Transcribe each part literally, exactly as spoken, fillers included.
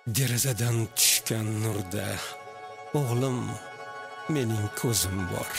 Derazadan tushgan nurda o'g'lim mening ko'zim bor.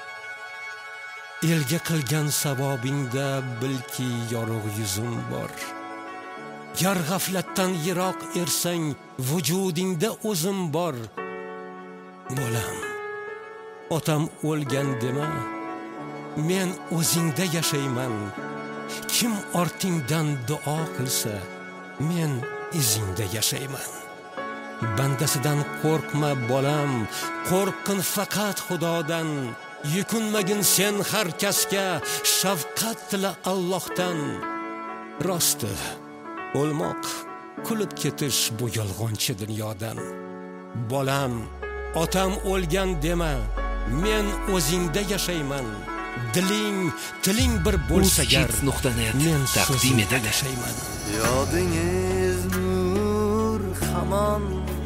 Elga qilgan savobingda bilki yorug' yuzim bor. Gar g'aflatdan yiroq ersang vujudingda o'zim bor. Bolam, otam o'lgan dema, men o'zingda yashayman. Kim ortingdan duo qilsa, men izingda yashayman. Bandasidan qo'rqma bolam, qo'rqin faqat Xudodan. Yukunmagin sen har kasga, shafqat tila Allohdan. Rosti, o'lmoq, kulib ketish bu yolg'onchi dunyodan. Bolam, otam o'lgan dema, men o'zingda yashayman. Diling, tiling bir bo'lsa gar, men taqdim etadi yashayman. Yodingiz nur hamon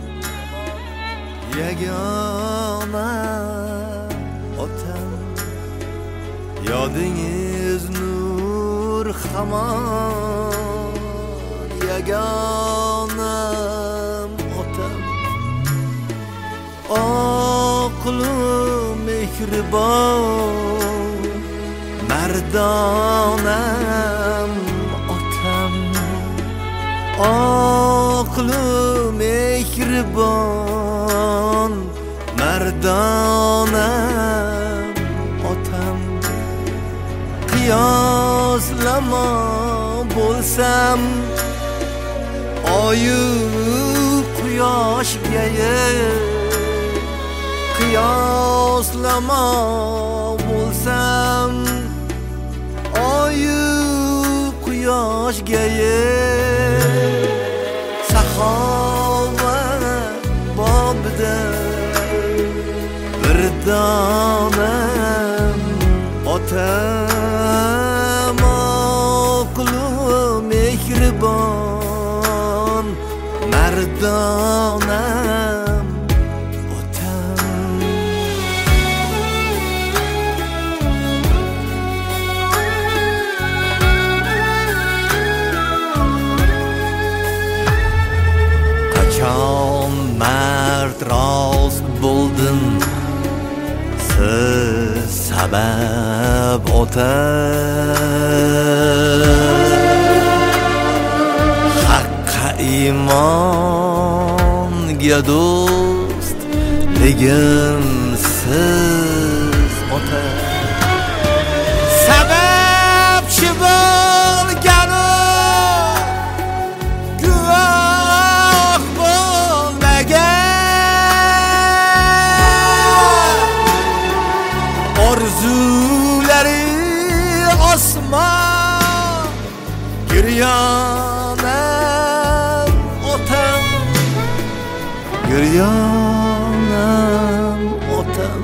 yagona otam. Yodingiz nur hamon yagona otam. Oqlu mehribon mardonam otam. Oqlu mehribon mardonam otam. Qiyoslama bo'lsam oyu quyoshga, qiyoslama bo'lsam oyu quyoshga. Saxovat bobida bir donam otam. Oqlu mehribon mardonam otam. Qachon mard rost bo'ldin siz sabab otam. Haqqa imonga do'st legim siz otam. Sababchi bo'lganu guvoh bo'lmagan. Orzulari osmon giryonam otam. Giryonam otam.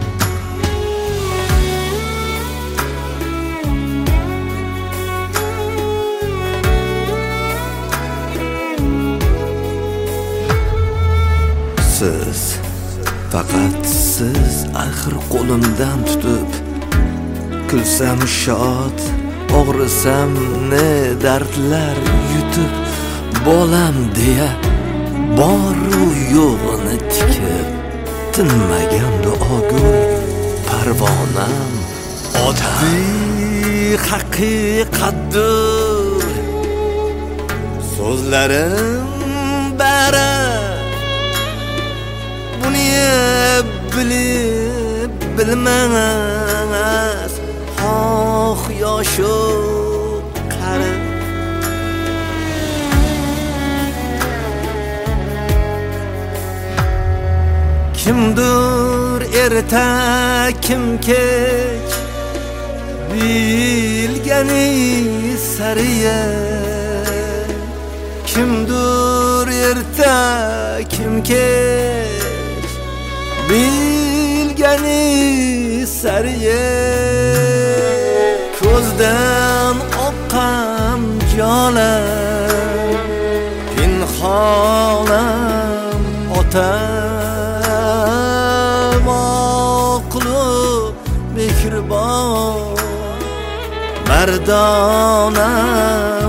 Siz, faqat siz axir qo'limdan tutib, kulsam shod, og'risam ne dardlar yutib, bolam deya boru yo'g'ini tikib, tinmagan duogur parvonam oddiy haqiqatdir so'zlarim bari. Buni bilib bilmas xoh yoshu qari. Kimdir erta kim kech bilgani sariya. Kimdir erta kim kech bilgani sariya. Ko'zdan oqqan jolar pinhonam otam. Oqlu mehribon mardonam